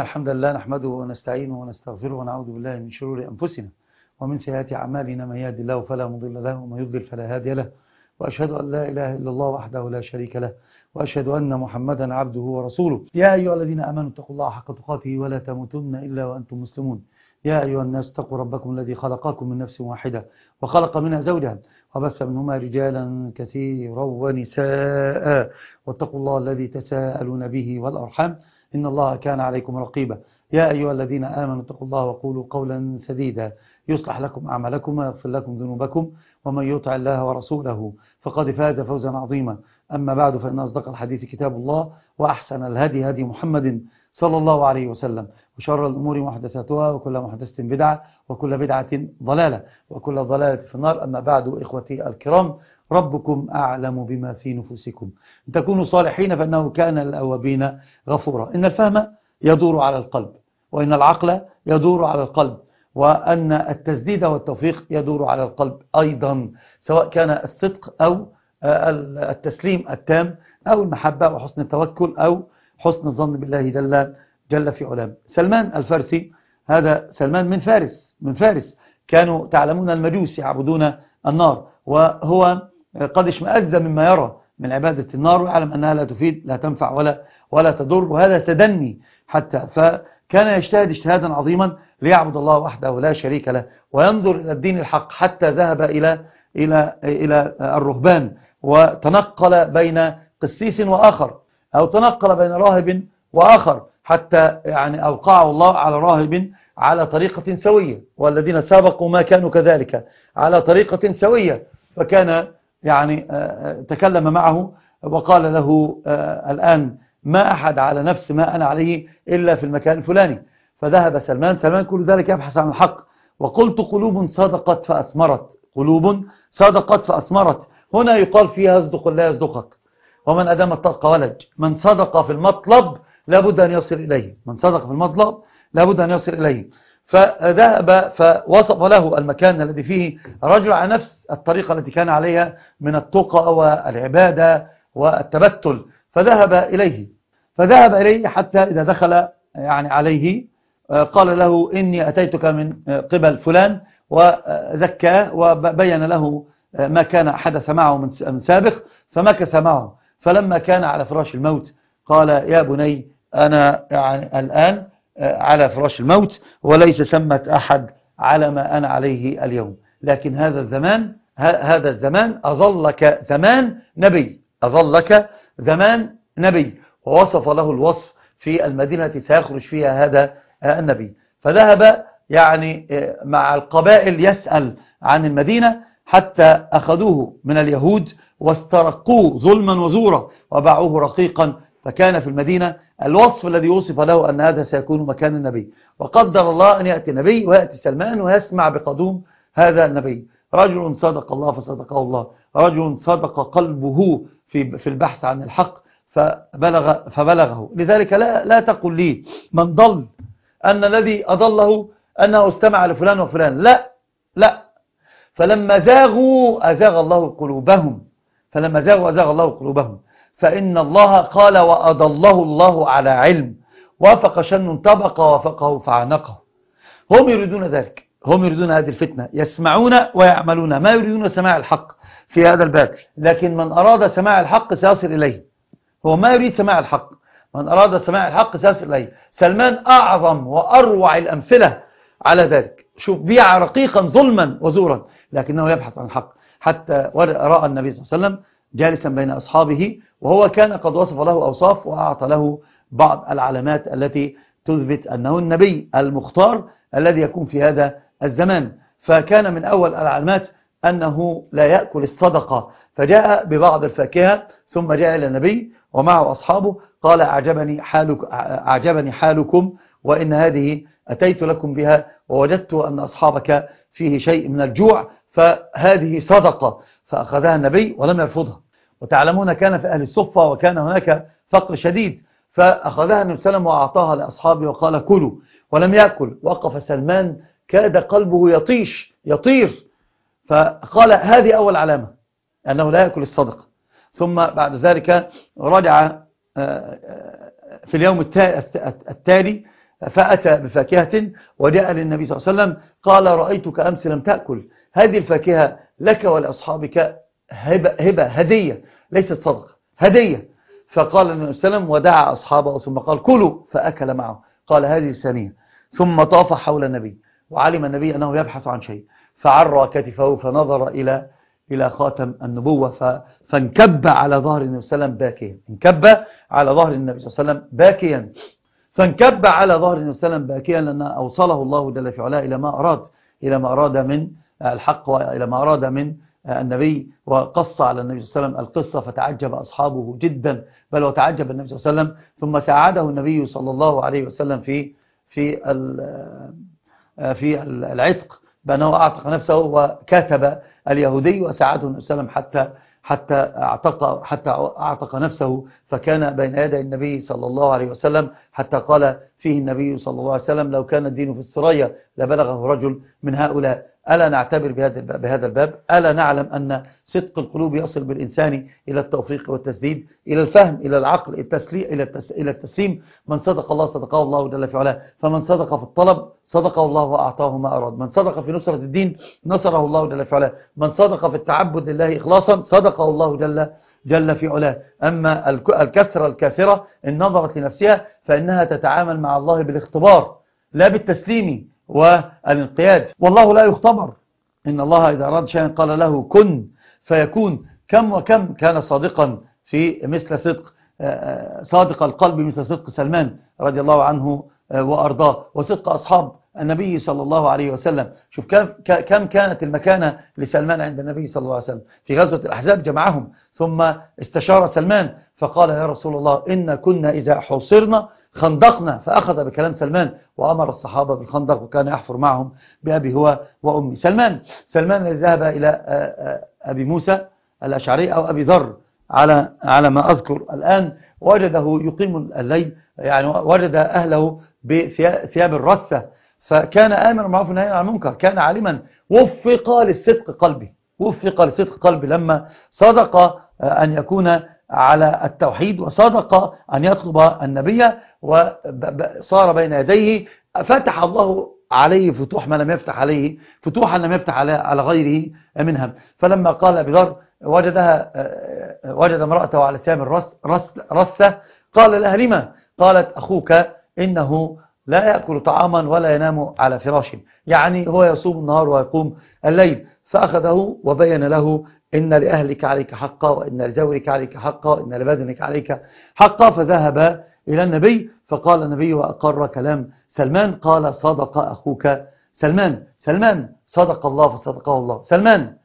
الحمد لله نحمده ونستعينه ونستغفره ونعوذ بالله من شرور أنفسنا ومن سيئات أعمالنا. من يهد الله فلا مضل له ومن يضلل فلا هادي له، وأشهد أن لا إله إلا الله وحده لا شريك له، وأشهد أن محمدا عبده ورسوله. يا أيها الذين آمنوا اتقوا الله حق تقاته ولا تموتن إلا وأنتم مسلمون. يا أيها الناس اتقوا ربكم الذي خلقكم من نفس واحدة وخلق منها زوجها وبث منهما رجالا كثيرا ونساء، واتقوا الله الذي تساءلون به والأرحام إن الله كان عليكم رقيبا. يا أيها الذين آمنوا اتقوا الله وقولوا قولا سديدا يصلح لكم أعمالكم ويغفر لكم ذنوبكم، ومن يطع الله ورسوله فقد فاز فوزا عظيما. أما بعد، فإن أصدق الحديث كتاب الله، وأحسن الهدي هدي محمد صلى الله عليه وسلم، وشر الأمور محدثاتها، وكل محدثة بدعة، وكل بدعة ضلالة، وكل ضلالة في النار. أما بعد، إخوتي الكرام، ربكم أعلم بما في نفوسكم إن تكونوا صالحين فإنه كان للأوابين غفورا. إن الفهم يدور على القلب، وإن العقل يدور على القلب، وأن التسديد والتوفيق يدور على القلب أيضا، سواء كان الصدق أو التسليم التام أو المحبة وحسن التوكل أو حسن الظن بالله جل في علام. سلمان الفارسي، هذا سلمان من فارس. كانوا تعلمون المجوس يعبدون النار، وهو قد اشمأز مما يرى من عبادة النار، ويعلم أنها لا تفيد لا تنفع ولا تضر، وهذا تدني حتى. فكان يجتهد اجتهادا عظيما ليعبد الله وحده لا شريك له، وينظر إلى الدين الحق، حتى ذهب إلى الرهبان، وتنقل بين قسيس وآخر، أو تنقل بين راهب وآخر، حتى يعني أوقعه الله على راهب على طريقة سوية، والذين سبقوا ما كانوا كذلك على طريقة سوية. فكان يعني تكلم معه وقال له الآن ما أحد على نفس ما أنا عليه إلا في المكان الفلاني. فذهب سلمان كل ذلك يبحث عن الحق. وقلت قلوب صدقت فأثمرت. هنا يقال فيها اصدق لا يصدقك، ومن أدام الطرق ولج. من صدق في المطلب لابد أن يصل إليه. فذهب فوصف له المكان الذي فيه رجل على نفس الطريقة التي كان عليها من التقى والعبادة والتبتل. فذهب إليه حتى إذا دخل يعني عليه قال له إني أتيتك من قبل فلان، وذكاه وبين له ما كان حدث معه من سابق، فمكث معه. فلما كان على فراش الموت قال يا بني أنا يعني الآن على فراش الموت، وليس ثمة أحد على ما أنا عليه اليوم، لكن هذا الزمان أظلك زمان نبي. ووصف له الوصف في المدينة التي سيخرج فيها هذا النبي. فذهب يعني مع القبائل يسأل عن المدينة، حتى أخذوه من اليهود واسترقوه ظلما وزورا وباعوه رقيقا. فكان في المدينة الوصف الذي وصف له أن هذا سيكون مكان النبي. وقدر الله أن يأتي نبي، ويأتي سلمان ويسمع بقدوم هذا النبي. رجل صدق الله فصدقه الله، رجل صدق قلبه في البحث عن الحق فبلغه. لذلك لا تقل لي من ضل أن الذي أضله أنه استمع لفلان وفلان، لا. فلما زاغوا أزاغ الله قلوبهم. فإن الله قال وأضله الله على علم، وافق شن طبق وافقه فعنقه. هم يريدون ذلك، هم يريدون هذه الفتنة، يسمعون ويعملون، ما يريدون سماع الحق في هذا الباب. لكن من أراد سماع الحق سيصل إليه، هو ما يريد سماع الحق، من أراد سماع الحق سيصل إليه. سلمان أعظم وأروع الأمثلة على ذلك. شوف، بيع رقيقا ظلما وزورا، لكنه يبحث عن الحق. حتى رأى النبي صلى الله عليه وسلم جالسا بين أصحابه، وهو كان قد وصف له أوصاف وأعطى له بعض العلامات التي تثبت أنه النبي المختار الذي يكون في هذا الزمان. فكان من أول العلامات أنه لا يأكل الصدقة، فجاء ببعض الفاكهة ثم جاء إلى النبي ومعه أصحابه قال أعجبني حالكم، وإن هذه أتيت لكم بها، ووجدت أن أصحابك فيه شيء من الجوع، فهذه صدقة. فأخذها النبي ولم يرفضها. وتعلمون كان في أهل الصفة وكان هناك فقر شديد، فأخذها النبي صلى الله عليه وسلم وأعطاها لأصحابه وقال كلوا، ولم يأكل. وقف سلمان كاد قلبه يطير. فقال هذه أول علامة أنه لا يأكل الصدقة. ثم بعد ذلك رجع في اليوم التالي فأتى بفاكهة وجاء للنبي صلى الله عليه وسلم قال رأيتك أمس لم تأكل، هذه الفاكهة لك ولأصحابك هبة هدية ليست صدقة، هدية. فقال النبي صلى الله عليه وسلم ودعا أصحابه ثم قال كلوا فأكل معه. قال هذه الثانية. ثم طاف حول النبي وعلم النبي أنه يبحث عن شيء فعرى كتفه فنظر إلى خاتم النبوة فانكب على ظهر النبي صلى الله عليه وسلم باكيا، انكب على ظهر النبي صلى الله عليه وسلم باكيا، فانكب على ظهر النبي صلى الله عليه وسلم باكيا لأن أوصله الله جل في علاه إلى ما أراد من الحق وإلى ما أراد من النبي، وقص على النبي صلى الله عليه وسلم القصة فتعجب أصحابه جدا، بل وتعجب النبي صلى الله عليه وسلم. ثم ساعده النبي صلى الله عليه وسلم في العتق بأنه أعتق نفسه وكاتب اليهودي، وساعده النبي صلى الله عليه وسلم حتى أعتق نفسه، فكان بين يدي النبي صلى الله عليه وسلم حتى قال فيه النبي صلى الله عليه وسلم لو كان الدين في السرية لبلغه رجل من هؤلاء. ألا نعتبر بهذا الباب؟ ألا نعلم أن صدق القلوب يصل بالإنسان إلى التوفيق والتسديد، إلى الفهم، إلى العقل، إلى التسليم. من صدق الله صدقه الله جل في علاه، فمن صدق في الطلب صدقه الله وأعطاه ما أراد، من صدق في نصرة الدين نصره الله جل في علاه، من صدق في التعبد لله إخلاصا صدقه الله جل في علاه. أما الكسرة الكاسرة إن نظرت لنفسها فإنها تتعامل مع الله بالاختبار لا بالتسليم والانقياد، والله لا يختبر. إن الله إذا أراد شيئا قال له كن فيكون. كم وكم كان صادقا في مثل صادق القلب مثل صدق سلمان رضي الله عنه وأرضاه، وصدق أصحاب النبي صلى الله عليه وسلم. شوف كم كانت المكانة لسلمان عند النبي صلى الله عليه وسلم. في غزوة الأحزاب جمعهم ثم استشار سلمان فقال يا رسول الله إن كنا إذا حصرنا خندقنا، فأخذ بكلام سلمان وأمر الصحابة بالخندق وكان يحفر معهم بأبي هو وأمي. سلمان الذي ذهب إلى أبي موسى الأشعري أو أبي ذر على ما أذكر الآن، وجده يقيم الليل، يعني وجد أهله بثياب الرثة، فكان آمر بالمعروف والنهي عن المنكر، كان عالما وفق لصدق قلبي لما صدق أن يكون على التوحيد وصدق أن يطلب النبي وصار بين يديه، فتح الله عليه فتوح ما لم يفتح عليه، فتوحا لم يفتح على غيره منها. فلما قال بذر وجد امرأته على ثياب رثة قال لها لما؟ قالت أخوك إنه لا يأكل طعاما ولا ينام على فراش، يعني هو يصوم النهار ويقوم الليل. فأخذه وبين له إن لأهلك عليك حقا، وإن لزورك عليك حقا، وإن لبدنك عليك حقا. فذهب إلى النبي فقال النبي وأقر كلام سلمان، قال صدق أخوك سلمان صدق الله فصدقه الله. سلمان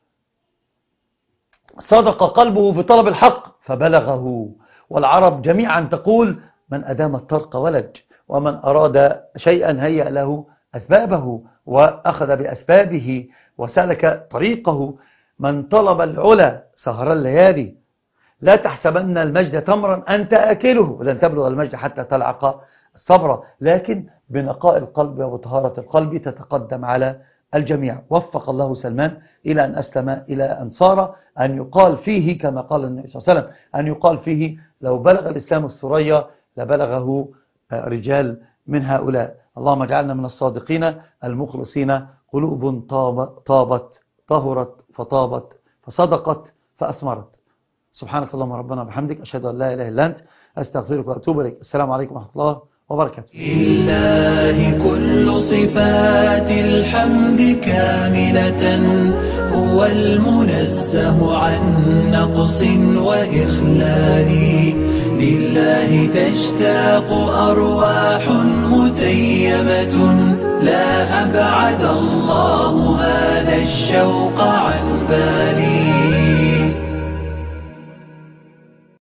صدق قلبه في طلب الحق فبلغه. والعرب جميعا تقول من أدام الطرق ولج، ومن أراد شيئا هيأ له أسبابه وأخذ بأسبابه وسلك طريقه. من طلب العلا سهر الليالي، لا تحسبن المجد تمرا أنت آكله، ولن تبلغ المجد حتى تلعق الصبر، لكن بنقاء القلب وبطهارة القلب تتقدم على الجميع. وفق الله سلمان إلى أن أسلم، إلى أن صار أن يقال فيه كما قال النبي صلى الله عليه وسلم، أن يقال فيه لو بلغ الإسلام الثريا لبلغه رجال من هؤلاء. اللهم اجعلنا من الصادقين المخلصين، قلوب طابت طهرت فطابت فصدقت فأثمرت. سبحانك اللهم ربنا وبحمدك، أشهد أن لا إله إلا أنت، أستغفرك وأتوب إليك. السلام عليكم ورحمة الله وبركاته. لله كل صفات الحمد كاملة، هو المنزه عن نقص وإخلال، لله تشتاق أرواح متيمة، لا أبعد الله هذا الشوق عن بالي.